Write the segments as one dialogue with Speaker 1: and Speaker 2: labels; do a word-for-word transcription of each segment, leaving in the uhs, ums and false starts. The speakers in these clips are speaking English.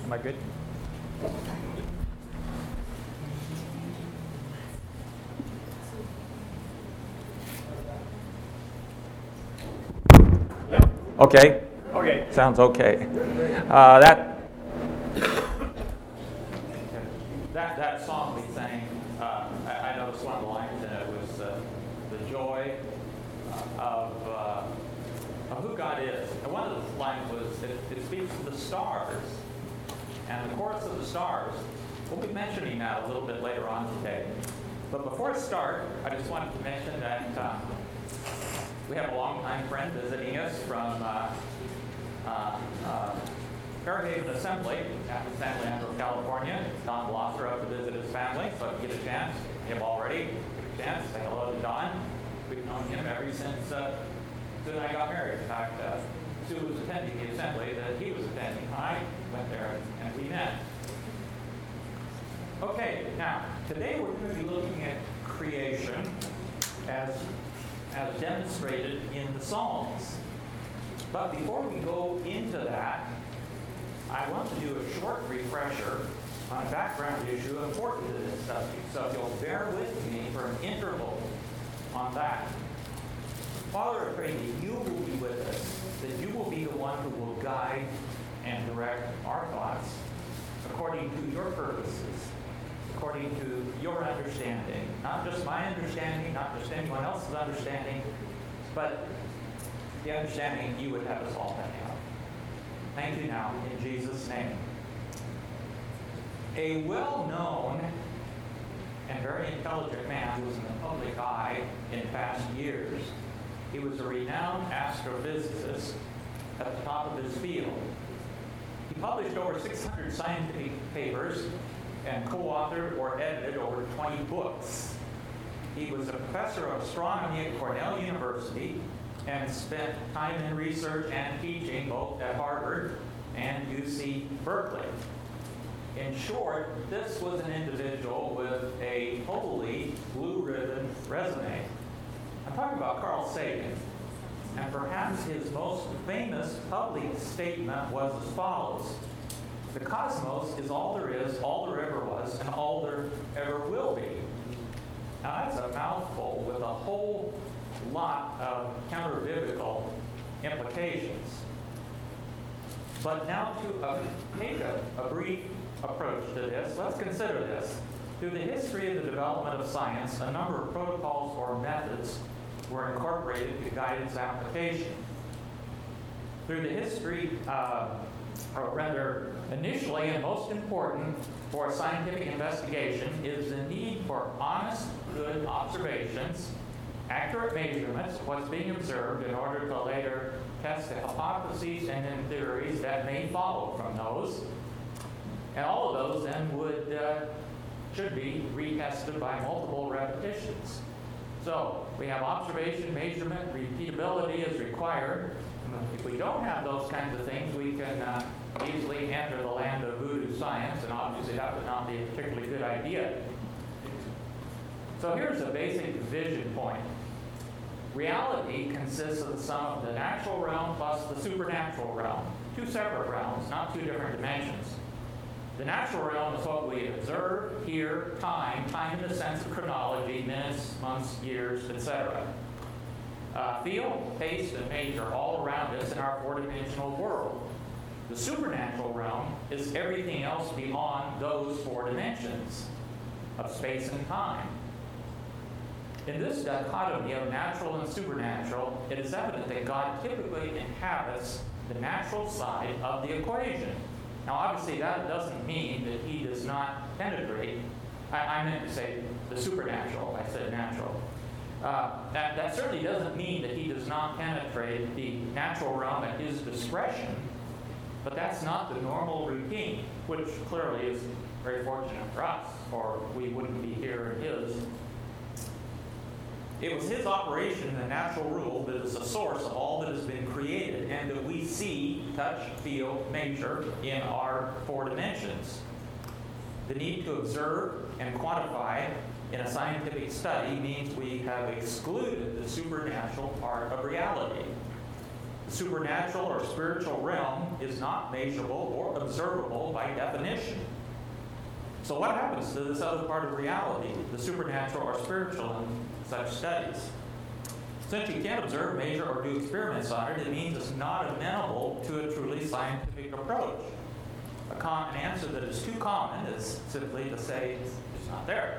Speaker 1: Am I good? Okay.
Speaker 2: Okay.
Speaker 1: Sounds okay. Uh, that, that that song we sang, uh, I, I noticed one of the lines in it was uh, the joy of, uh, of who God is. And one of the lines was, it, it speaks of the stars. And the chorus of the stars, we'll be mentioning that a little bit later on today. But before I start, I just wanted to mention that um, we have a longtime friend visiting us from uh, uh, uh, Fairhaven Assembly at San Leandro, California. Don Blosser up to visit his family, so if you get a chance, you have already, get a chance, say hello to Don. We've known him ever since uh, Sue and I got married. In fact, uh, Sue was attending the assembly that he was attending. I went there and we met. Okay, now, today we're going to be looking at creation as as demonstrated in the Psalms. But before we go into that, I want to do a short refresher on a background issue important to this subject. So if you'll bear with me for an interval on that. Father, I pray that you will be with us, that you will be the one who will guide and direct our thoughts according to your purposes, according to your understanding. Not just my understanding, not just anyone else's understanding, but the understanding you would have us all have. Thank you now, in Jesus' name. A well-known and very intelligent man who was in the public eye in past years. He was a renowned astrophysicist at the top of his field. He published over six hundred scientific papers and co-authored or edited over twenty books. He was a professor of astronomy at Cornell University and spent time in research and teaching both at Harvard and U C Berkeley. In short, this was an individual with a totally blue ribbon resume. I'm talking about Carl Sagan, and perhaps his most famous public statement was as follows: the cosmos is all there is, all there ever was, and all there ever will be. Now that's a mouthful with a whole lot of counter-biblical implications. But now to uh, take a, a brief approach to this, let's consider this. Through the history of the development of science, a number of protocols or methods were incorporated to guide its application. Through the history, uh, or rather, initially and most important for scientific investigation is the need for honest, good observations, accurate measurements of what's being observed in order to later test the hypotheses and then theories that may follow from those. And all of those then would, uh, should be retested by multiple repetitions. So we have observation, measurement, repeatability is required. If we don't have those kinds of things, we can uh, easily enter the land of voodoo science, and obviously that would not be a particularly good idea. So here's a basic vision point. Reality consists of the sum of the natural realm plus the supernatural realm. Two separate realms, not two different dimensions. The natural realm is what we observe, hear, time, time in the sense of chronology, minutes, months, years, et cetera. Uh, feel, taste, and measure all around us in our four-dimensional world. The supernatural realm is everything else beyond those four dimensions of space and time. In this dichotomy of natural and supernatural, it is evident that God typically inhabits the natural side of the equation. Now, obviously, that doesn't mean that he does not penetrate. I, I meant to say the supernatural. I said natural. Uh, that, that certainly doesn't mean that he does not penetrate the natural realm at his discretion, but that's not the normal routine, which clearly is very fortunate for us, or we wouldn't be here in his. It was his operation, the natural rule, that is the source of all that has been created and that we see, touch, feel, measure in our four dimensions. The need to observe and quantify in a scientific study means we have excluded the supernatural part of reality. The supernatural or spiritual realm is not measurable or observable by definition. So what happens to this other part of reality, the supernatural or spiritual in such studies? Since you can't observe, measure, or do experiments on it, it means it's not amenable to a truly scientific approach. A common answer that is too common is simply to say it's not there.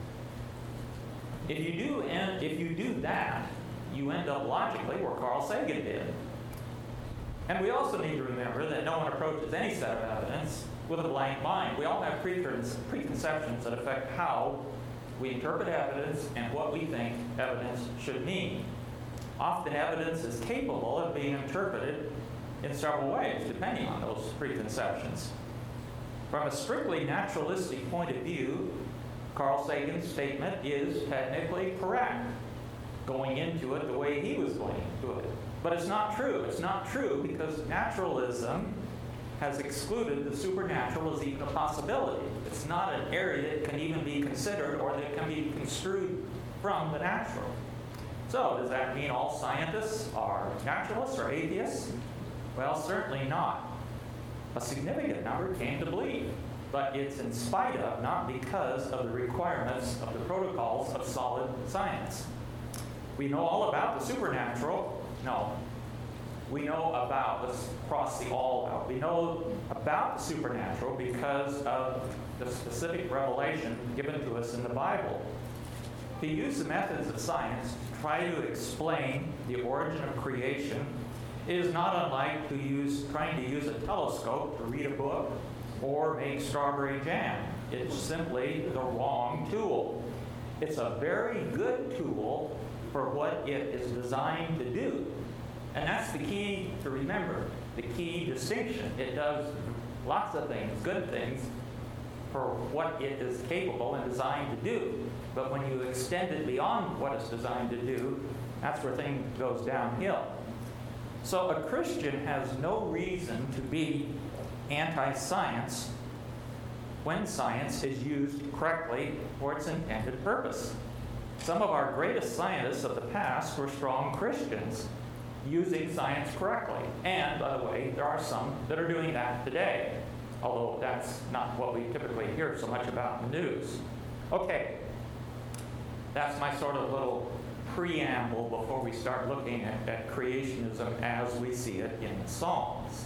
Speaker 1: If you do, and if you do that, you end up logically where Carl Sagan did. And we also need to remember that no one approaches any set of evidence with a blank mind. We all have preconceptions that affect how we interpret evidence and what we think evidence should mean. Often evidence is capable of being interpreted in several ways, depending on those preconceptions. From a strictly naturalistic point of view, Carl Sagan's statement is technically correct, going into it the way he was going into it. But it's not true. It's not true because naturalism has excluded the supernatural as even a possibility. It's not an area that can even be considered or that can be construed from the natural. So, does that mean all scientists are naturalists or atheists? Well, certainly not. A significant number came to believe, but it's in spite of, not because of the requirements of the protocols of solid science. We know all about the supernatural. No. We know about, let's cross the all out. We know about the supernatural because of the specific revelation given to us in the Bible. To use the methods of science to try to explain the origin of creation is not unlike to use, trying to use a telescope to read a book or make strawberry jam. It's simply the wrong tool. It's a very good tool for what it is designed to do. And that's the key to remember, the key distinction. It does lots of things, good things, for what it is capable and designed to do. But when you extend it beyond what it's designed to do, that's where things goes downhill. So a Christian has no reason to be anti-science when science is used correctly for its intended purpose. Some of our greatest scientists of the past were strong Christians using science correctly. And, by the way, there are some that are doing that today, although that's not what we typically hear so much about in the news. Okay, that's my sort of little preamble before we start looking at, at creationism as we see it in the Psalms.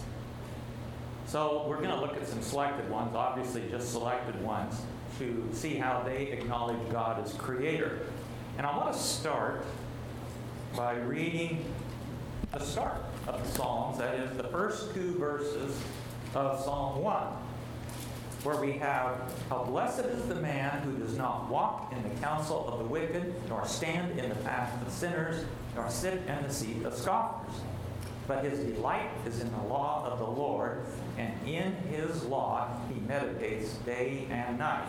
Speaker 1: So we're going to look at some selected ones, obviously just selected ones, to see how they acknowledge God as creator. And I want to start by reading the start of the Psalms, that is the first two verses of Psalm one, where we have, "How blessed is the man who does not walk in the counsel of the wicked, nor stand in the path of sinners, nor sit in the seat of scoffers. But his delight is in the law of the Lord, and in his law he meditates day and night."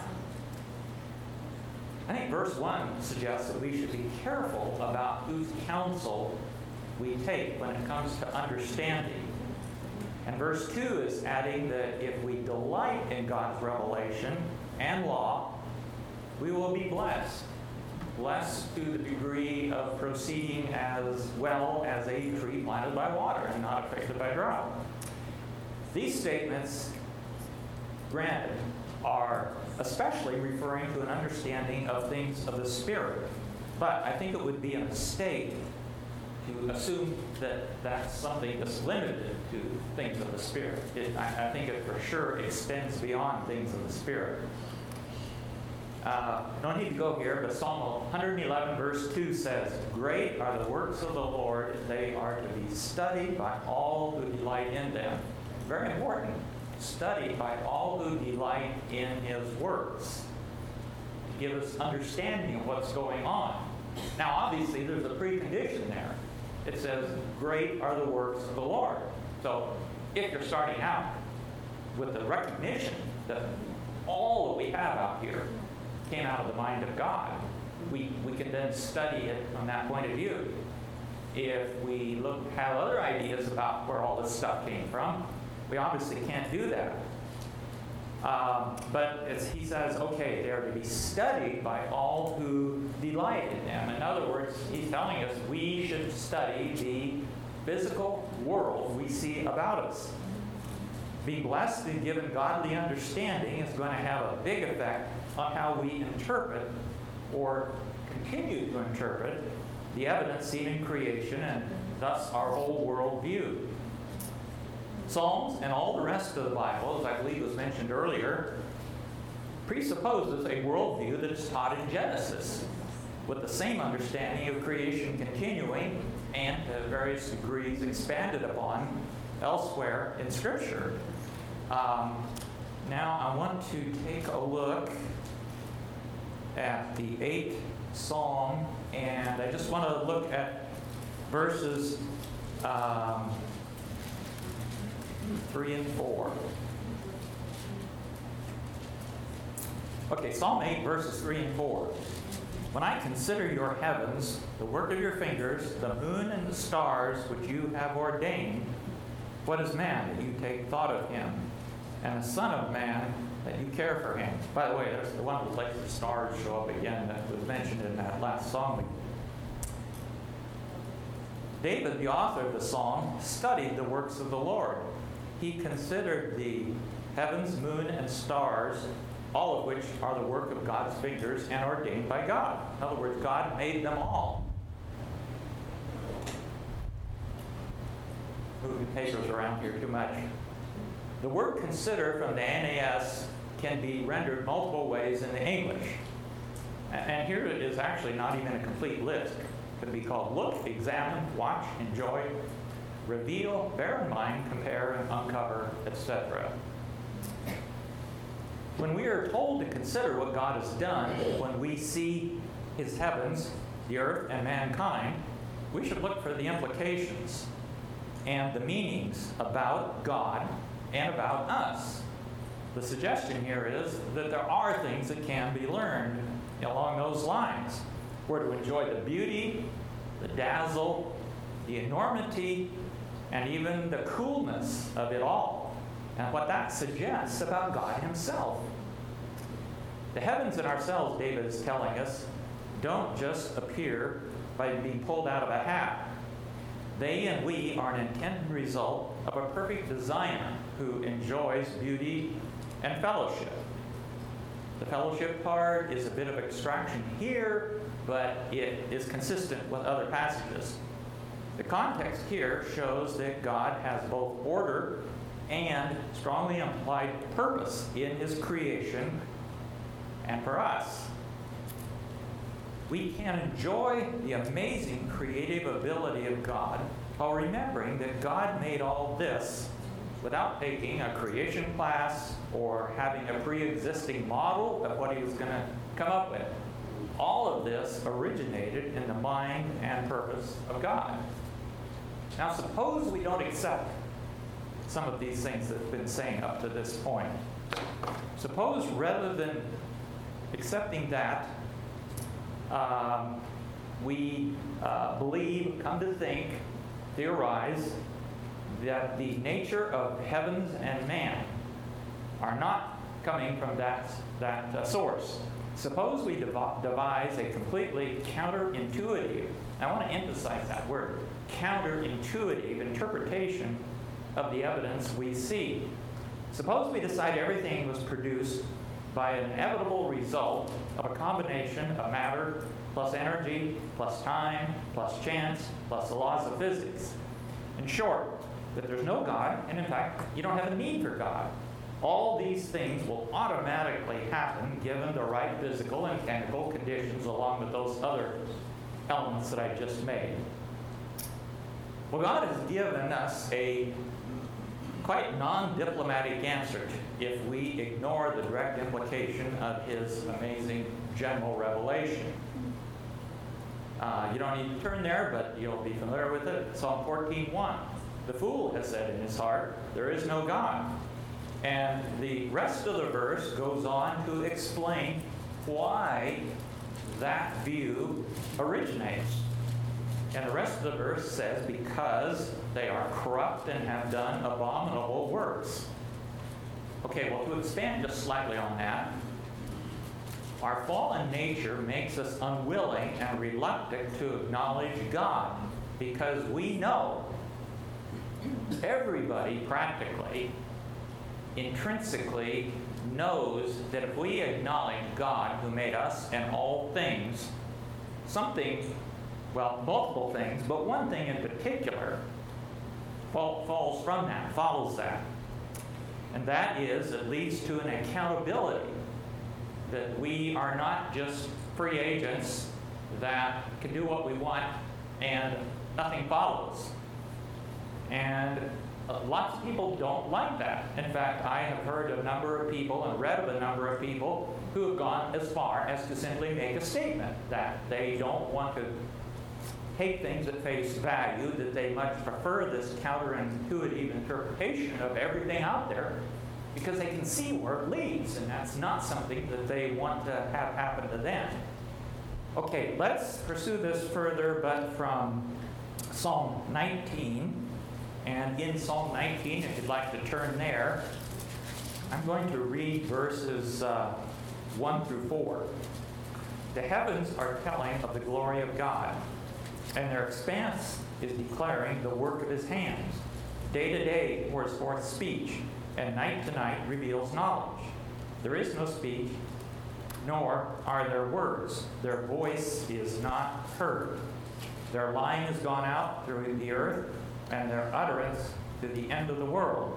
Speaker 1: I think verse one suggests that we should be careful about whose counsel we take when it comes to understanding. And verse two is adding that if we delight in God's revelation and law, we will be blessed. Blessed to the degree of proceeding as well as a tree planted by water and not affected by drought. These statements, granted, are especially referring to an understanding of things of the Spirit. But I think it would be a mistake to assume that that's something that's limited to things of the Spirit. It, I, I think it for sure extends beyond things of the Spirit. Uh, no need to go here, but Psalm one eleven verse two says, "Great are the works of the Lord, they are to be studied by all who delight in them." Very important. Studied by all who delight in his works. To give us understanding of what's going on. Now, obviously, there's a precondition there. It says, "Great are the works of the Lord." So, if you're starting out with the recognition that all that we have out here came out of the mind of God, we, we can then study it from that point of view. If we look have other ideas about where all this stuff came from, we obviously can't do that. Um, but as he says, okay, they are to be studied by all who delight in them. In other words, he's telling us we should study the physical world we see about us. Being blessed and given godly understanding is going to have a big effect on how we interpret or continue to interpret the evidence seen in creation and thus our whole world view. Psalms and all the rest of the Bible, as I believe was mentioned earlier, presupposes a worldview that is taught in Genesis, with the same understanding of creation continuing and to various degrees expanded upon elsewhere in Scripture. Um, now I want to take a look at the eighth Psalm, and I just want to look at verses um, three and four. Okay, Psalm eight, verses three and four. When I consider your heavens, the work of your fingers, the moon and the stars which you have ordained, what is man that you take thought of him, and the son of man that you care for him? By the way, there's the one that lets the stars show up again that was mentioned in that last song. David, the author of the psalm, studied the works of the Lord. He considered the heavens, moon, and stars, all of which are the work of God's fingers and ordained by God. In other words, God made them all. Moving papers around here too much. The word consider from the N A S can be rendered multiple ways in the English. And here it is actually not even a complete list. It could be called look, examine, watch, enjoy, reveal, bear in mind, compare, uncover, et cetera. When we are told to consider what God has done, when we see his heavens, the earth, and mankind, we should look for the implications and the meanings about God and about us. The suggestion here is that there are things that can be learned along those lines. We're to enjoy the beauty, the dazzle, the enormity, and even the coolness of it all, and what that suggests about God himself. The heavens and ourselves, David is telling us, don't just appear by being pulled out of a hat. They and we are an intended result of a perfect designer who enjoys beauty and fellowship. The fellowship part is a bit of extraction here, but it is consistent with other passages. The context here shows that God has both order and strongly implied purpose in his creation and for us. We can enjoy the amazing creative ability of God while remembering that God made all this without taking a creation class or having a pre-existing model of what he was going to come up with. All of this originated in the mind and purpose of God. Now suppose we don't accept some of these things that have been saying up to this point. Suppose rather than accepting that, um, we uh, believe, come to think, theorize, that the nature of heavens and man are not coming from that, that uh, source. Suppose we dev- devise a completely counterintuitive, I want to emphasize that word, counterintuitive interpretation of the evidence we see. Suppose we decide everything was produced by an inevitable result of a combination of matter plus energy plus time plus chance plus the laws of physics. In short, that there's no God, and in fact, you don't have a need for God. All these things will automatically happen given the right physical and chemical conditions along with those other elements that I just made. Well, God has given us a quite non-diplomatic answer if we ignore the direct implication of his amazing general revelation. Uh, you don't need to turn there, but you'll be familiar with it. Psalm fourteen one. The fool has said in his heart, there is no God. And the rest of the verse goes on to explain why that view originates. And the rest of the verse says, because they are corrupt and have done abominable works. Okay, well, to expand just slightly on that, our fallen nature makes us unwilling and reluctant to acknowledge God because we know everybody practically, intrinsically knows that if we acknowledge God who made us and all things, something, well, multiple things, but one thing in particular fall, falls from that, follows that. And that is, it leads to an accountability that we are not just free agents that can do what we want and nothing follows. And uh, lots of people don't like that. In fact, I have heard of a number of people and read of a number of people who have gone as far as to simply make a statement that they don't want to take things at face value, that they much prefer this counterintuitive interpretation of everything out there because they can see where it leads, and that's not something that they want to have happen to them. Okay, let's pursue this further, but from Psalm nineteen. And in Psalm nineteen, if you'd like to turn there, I'm going to read verses uh, one through four. The heavens are telling of the glory of God, and their expanse is declaring the work of his hands. Day to day pours forth speech, and night to night reveals knowledge. There is no speech, nor are there words. Their voice is not heard. Their line has gone out through the earth, and their utterance to the end of the world.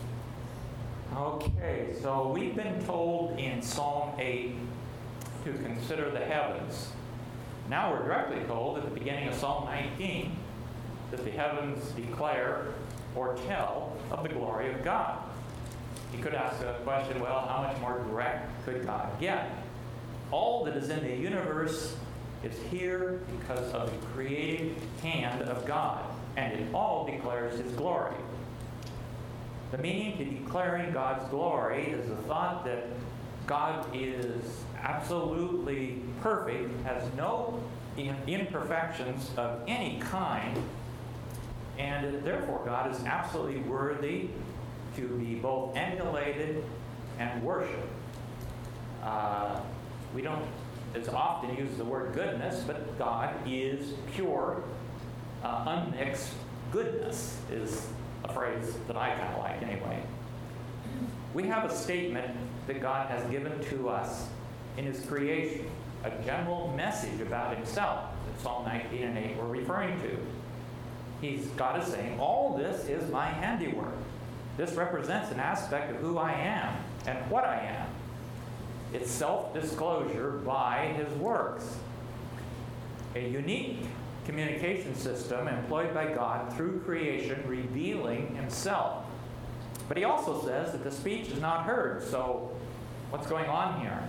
Speaker 1: Okay, so we've been told in Psalm eight to consider the heavens. Now we're directly told at the beginning of Psalm nineteen that the heavens declare or tell of the glory of God. You could ask the question, well, how much more direct could God get? All that is in the universe is here because of the creative hand of God, and it all declares his glory. The meaning to declaring God's glory is the thought that God is absolutely perfect, has no imperfections of any kind, and therefore God is absolutely worthy to be both emulated and worshipped. Uh, we don't as often use the word goodness, but God is pure, uh, unmixed goodness is a phrase that I kind of like anyway. We have a statement that God has given to us in his creation, a general message about himself that Psalm nineteen and eight were referring to. He's, God is saying, all this is my handiwork. This represents an aspect of who I am and what I am. It's self-disclosure by his works. A unique communication system employed by God through creation, revealing himself. But he also says that the speech is not heard. So what's going on here?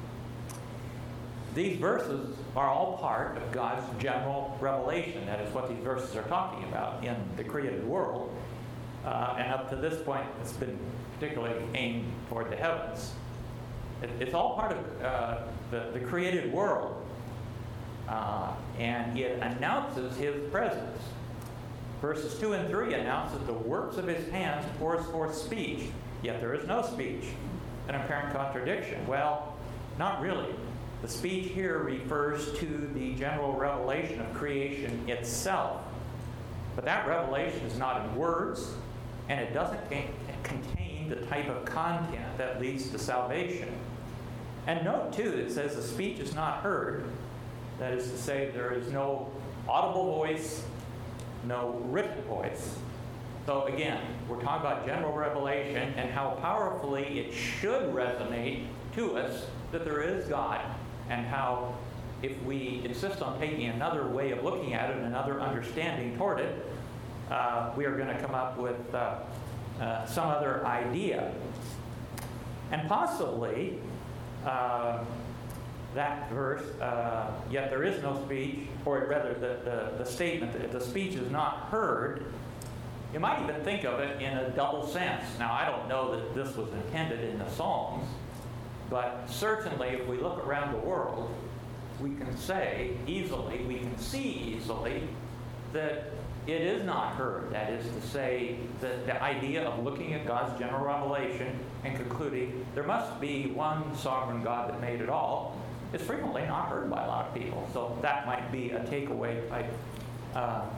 Speaker 1: These verses are all part of God's general revelation. That is what these verses are talking about in the created world. Uh, and up to this point, it's been particularly aimed toward the heavens. It, it's all part of uh, the, the created world. Uh, and it announces his presence. Verses two and three announce that the works of his hands pours forth speech, yet there is no speech. An apparent contradiction. Well, not really. The speech here refers to the general revelation of creation itself. But that revelation is not in words, and it doesn't contain the type of content that leads to salvation. And note, too, it says the speech is not heard. That is to say, there is no audible voice, no written voice. So again, we're talking about general revelation and how powerfully it should resonate to us that there is God, and how if we insist on taking another way of looking at it, another understanding toward it, uh, we are going to come up with uh, uh, some other idea. And possibly, uh, that verse, uh, yet there is no speech, or rather the, the, the statement that the speech is not heard, you might even think of it in a double sense. Now, I don't know that this was intended in the Psalms, but certainly if we look around the world, we can say easily, we can see easily, that it is not heard. That is to say, the, the idea of looking at God's general revelation and concluding there must be one sovereign God that made it all is frequently not heard by a lot of people. So that might be a takeaway type uh,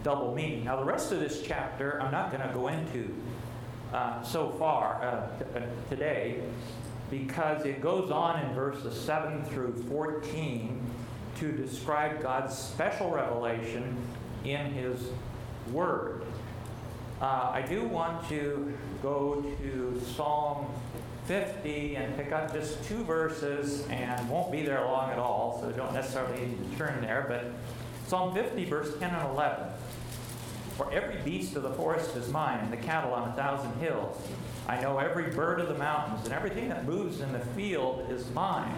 Speaker 1: double meaning. Now, the rest of this chapter I'm not going to go into uh, so far uh, t- uh, today, because it goes on in verses seven through fourteen to describe God's special revelation in His Word. Uh, I do want to go to Psalm fifty and pick up just two verses, and won't be there long at all, so don't necessarily need to turn there, but Psalm fifty, verse ten and eleven. For every beast of the forest is mine, and the cattle on a thousand hills. I know every bird of the mountains, and everything that moves in the field is mine.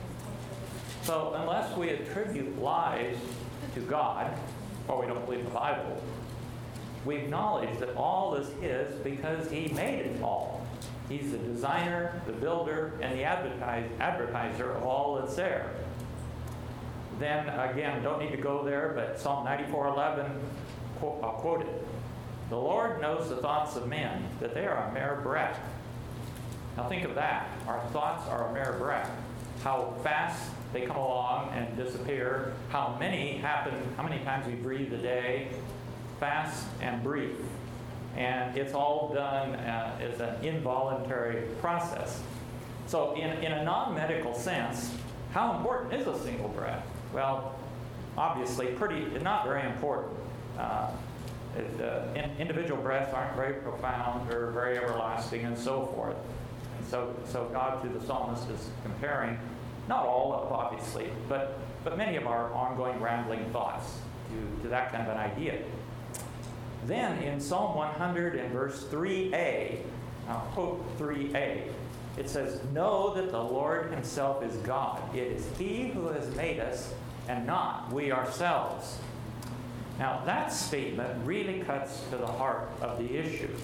Speaker 1: So unless we attribute lies to God, or we don't believe the Bible, we acknowledge that all is His because He made it all. He's the designer, the builder, and the advertise, advertiser of all that's there. Then again, don't need to go there, but Psalm ninety-four eleven, I'll quote it. The Lord knows the thoughts of men, that they are a mere breath. Now think of that. Our thoughts are a mere breath. How fast they come along and disappear. How many happen, how many times we breathe a day, fast and brief. And it's all done uh, as an involuntary process. So in, in a non-medical sense, how important is a single breath? Well, obviously pretty, not very important. Uh, it, uh, in, individual breaths aren't very profound or very everlasting and so forth. And so, so God, through the psalmist, is comparing, not all of, obviously, but, but many of our ongoing rambling thoughts to, to that kind of an idea. Then in Psalm one hundred and verse three a, I'll quote three a, it says, know that the Lord Himself is God. It is He who has made us and not we ourselves. Now that statement really cuts to the heart of the issue.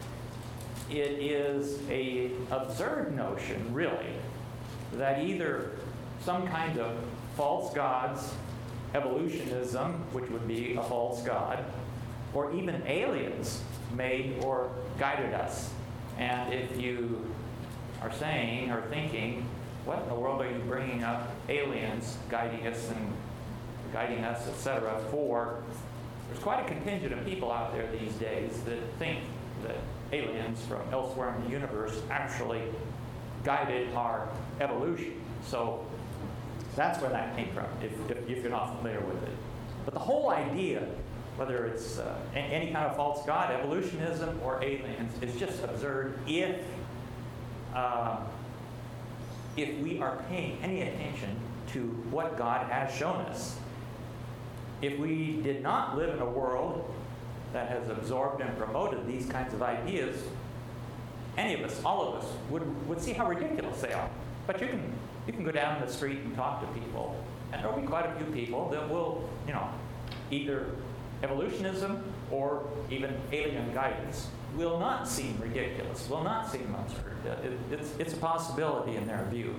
Speaker 1: It is a absurd notion, really, that either some kind of false gods, evolutionism, which would be a false god, or even aliens made or guided us. And if you are saying or thinking, what in the world are you bringing up aliens guiding us and guiding us, et cetera, for? There's quite a contingent of people out there these days that think that aliens from elsewhere in the universe actually guided our evolution. So that's where that came from, if, if, if you're not familiar with it. But the whole idea, whether it's uh, any kind of false god, evolutionism, or aliens, is just absurd if uh, if we are paying any attention to what God has shown us. If we did not live in a world that has absorbed and promoted these kinds of ideas, any of us, all of us, would, would see how ridiculous they are. But you can you can go down the street and talk to people, and there'll be quite a few people that will, you know, either evolutionism or even alien guidance will not seem ridiculous, will not seem absurd. It, it's, it's a possibility in their view.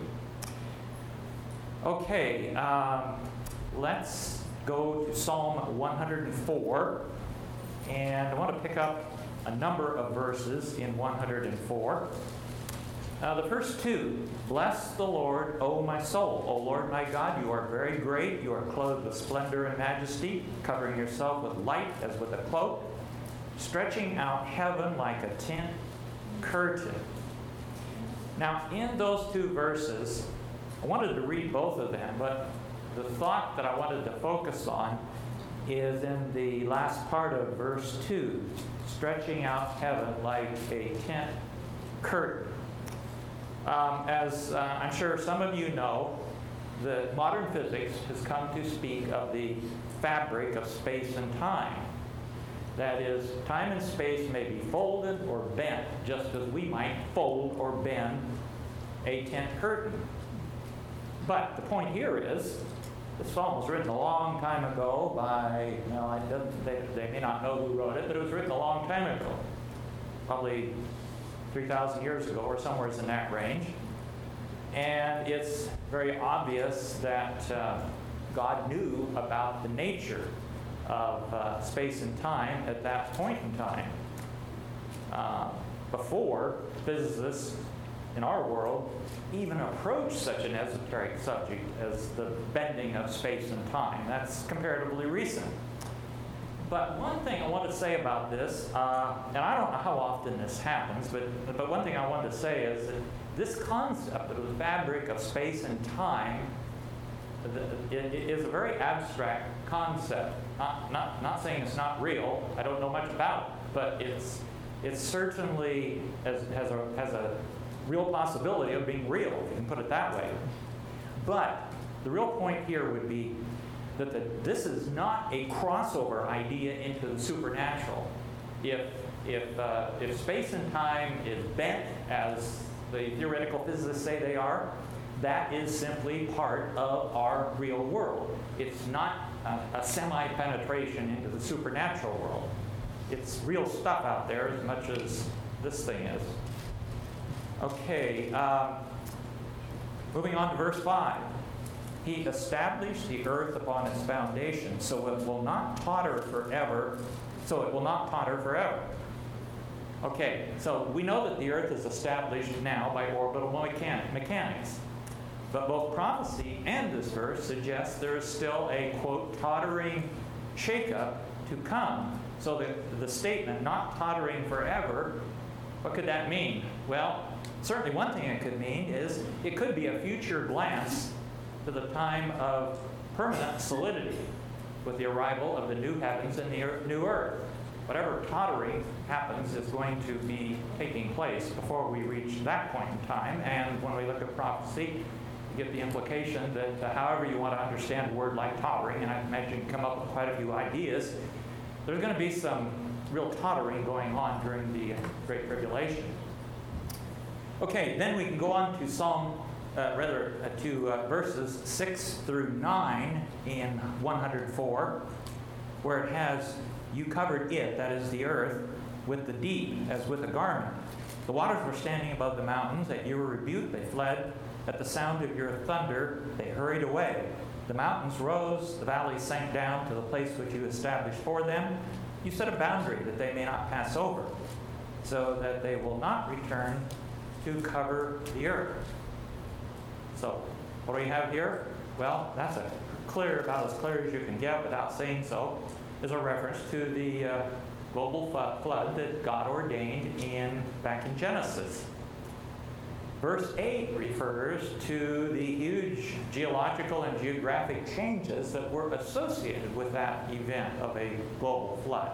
Speaker 1: Okay, um, let's go to Psalm one hundred four, and I want to pick up a number of verses in one hundred four. Uh, the first two, bless the Lord, O my soul. O Lord my God, you are very great. You are clothed with splendor and majesty, covering yourself with light as with a cloak, stretching out heaven like a tent curtain. Now, in those two verses, I wanted to read both of them, but the thought that I wanted to focus on is in the last part of verse two, stretching out heaven like a tent curtain. Um, as uh, I'm sure some of you know, the modern physics has come to speak of the fabric of space and time. That is, time and space may be folded or bent, just as we might fold or bend a tent curtain. But the point here is, the psalm was written a long time ago by, well, it doesn't, they, they may not know who wrote it, but it was written a long time ago. Probably three thousand years ago, or somewhere in that range. And it's very obvious that uh, God knew about the nature of uh, space and time at that point in time. Uh, before physicists in our world even approached such an esoteric subject as the bending of space and time. That's comparatively recent. But one thing I want to say about this, uh, and I don't know how often this happens, but, but one thing I want to say is that this concept of the fabric of space and time the, it, it is a very abstract concept. Not, not, not saying it's not real. I don't know much about it, but it's, it's certainly has, has, a, has a real possibility of being real, if you can put it that way. But the real point here would be that the, this is not a crossover idea into the supernatural. If, if, uh, if space and time is bent, as the theoretical physicists say they are, that is simply part of our real world. It's not a, a semi-penetration into the supernatural world. It's real stuff out there as much as this thing is. Okay, um, moving on to verse five. He established the earth upon its foundation, so it will not totter forever. So it will not totter forever. Okay, so we know that the earth is established now by orbital mechan- mechanics. But both prophecy and this verse suggest there is still a, quote, tottering shakeup to come. So the, the statement, not tottering forever, what could that mean? Well, certainly one thing it could mean is it could be a future glance to the time of permanent solidity with the arrival of the new heavens and the new earth. Whatever tottering happens is going to be taking place before we reach that point in time. And when we look at prophecy, you get the implication that uh, however you want to understand a word like tottering, and I imagine you can come up with quite a few ideas, there's going to be some real tottering going on during the Great Tribulation. Okay, then we can go on to Psalm Uh, rather uh, to uh, verses six through nine in one hundred four, where it has, you covered it, that is the earth, with the deep as with a garment. The waters were standing above the mountains. At your rebuke they fled. At the sound of your thunder they hurried away. The mountains rose, the valleys sank down to the place which you established for them. You set a boundary that they may not pass over, so that they will not return to cover the earth. So, what do we have here? Well, that's a clear, about as clear as you can get without saying so, is a reference to the uh, global flood that God ordained in back in Genesis. Verse eight refers to the huge geological and geographic changes that were associated with that event of a global flood.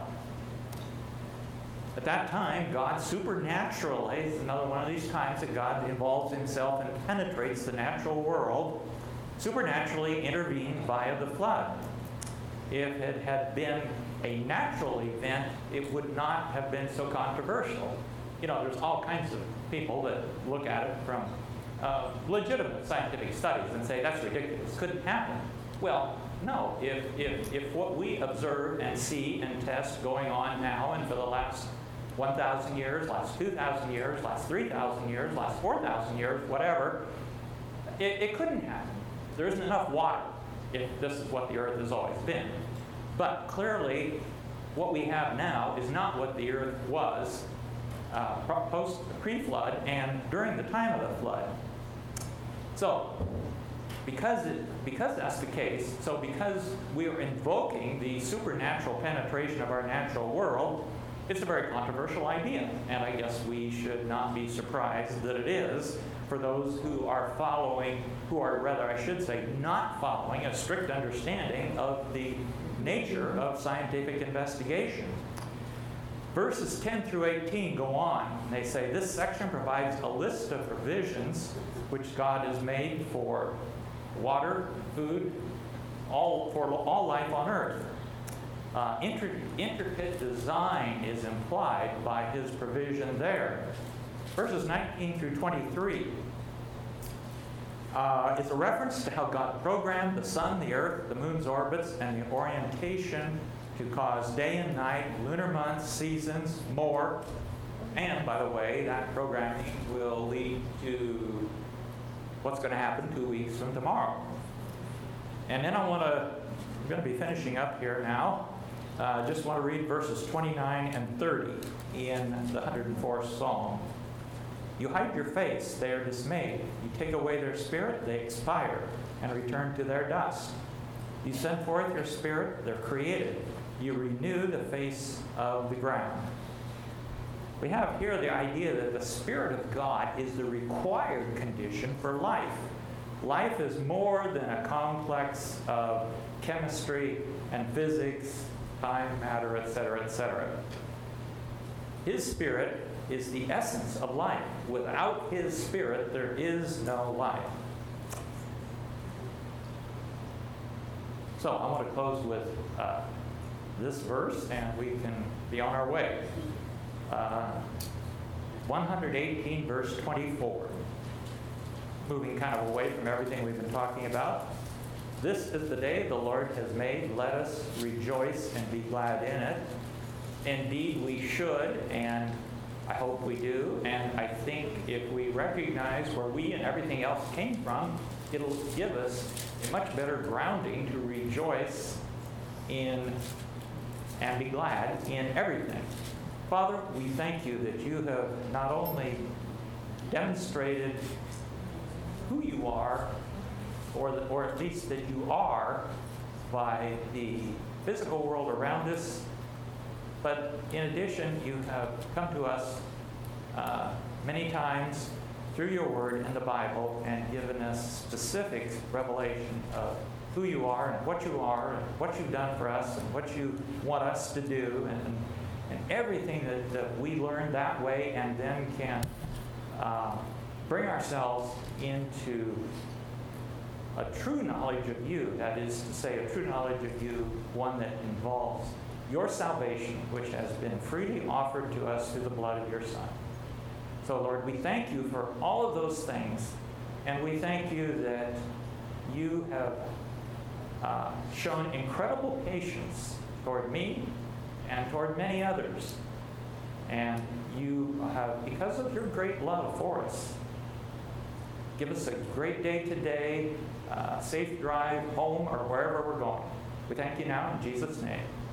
Speaker 1: At that time, God supernaturally, it's another one of these times that God involves himself and penetrates the natural world, supernaturally intervened via the flood. If it had been a natural event, it would not have been so controversial. You know, there's all kinds of people that look at it from uh, legitimate scientific studies and say, that's ridiculous, couldn't happen. Well, no, if, if, if what we observe and see and test going on now and for the last one thousand years, last two thousand years, last three thousand years, last four thousand years, whatever, it, it couldn't happen. There isn't enough water if this is what the earth has always been. But clearly, what we have now is not what the earth was uh, post pre-flood and during the time of the flood. So, because it, because that's the case, so because we are invoking the supernatural penetration of our natural world, it's a very controversial idea, and I guess we should not be surprised that it is for those who are following, who are rather, I should say, not following a strict understanding of the nature of scientific investigation. Verses ten through eighteen go on, and they say, this section provides a list of provisions which God has made for water, food, all for all life on earth. Uh, inter- intricate design is implied by his provision there. Verses nineteen through twenty-three uh, is a reference to how God programmed the sun, the earth, the moon's orbits, and the orientation to cause day and night, lunar months, seasons, more. And, by the way, that programming will lead to what's going to happen two weeks from tomorrow. And then I want to, I'm going to be finishing up here now. I uh, just want to read verses twenty-nine and thirty in the one hundred fourth Psalm. You hide your face, they are dismayed. You take away their spirit, they expire and return to their dust. You send forth your spirit, they're created, you renew the face of the ground. We have here the idea that the Spirit of God is the required condition for life. Life is more than a complex of chemistry and physics, time, matter, et cetera, et cetera. His Spirit is the essence of life. Without His Spirit, there is no life. So I want to close with uh, this verse, and we can be on our way. Uh, one eighteen, verse twenty-four. Moving kind of away from everything we've been talking about. This is the day the Lord has made. Let us rejoice and be glad in it. Indeed, we should, and I hope we do. And I think if we recognize where we and everything else came from, it'll give us a much better grounding to rejoice in and be glad in everything. Father, we thank you that you have not only demonstrated who you are, or, the, or at least that you are by the physical world around us, but in addition, you have come to us uh, many times through your word in the Bible and given us specific revelation of who you are and what you are and what you've done for us and what you want us to do, and, and everything that, that we learn that way, and then can uh, bring ourselves into a true knowledge of you. That is to say, a true knowledge of you, one that involves your salvation, which has been freely offered to us through the blood of your Son. So, Lord, we thank you for all of those things, and we thank you that you have uh, shown incredible patience toward me and toward many others. And you have, because of your great love for us, give us a great day today, uh, safe drive home or wherever we're going. We thank you now in Jesus' name.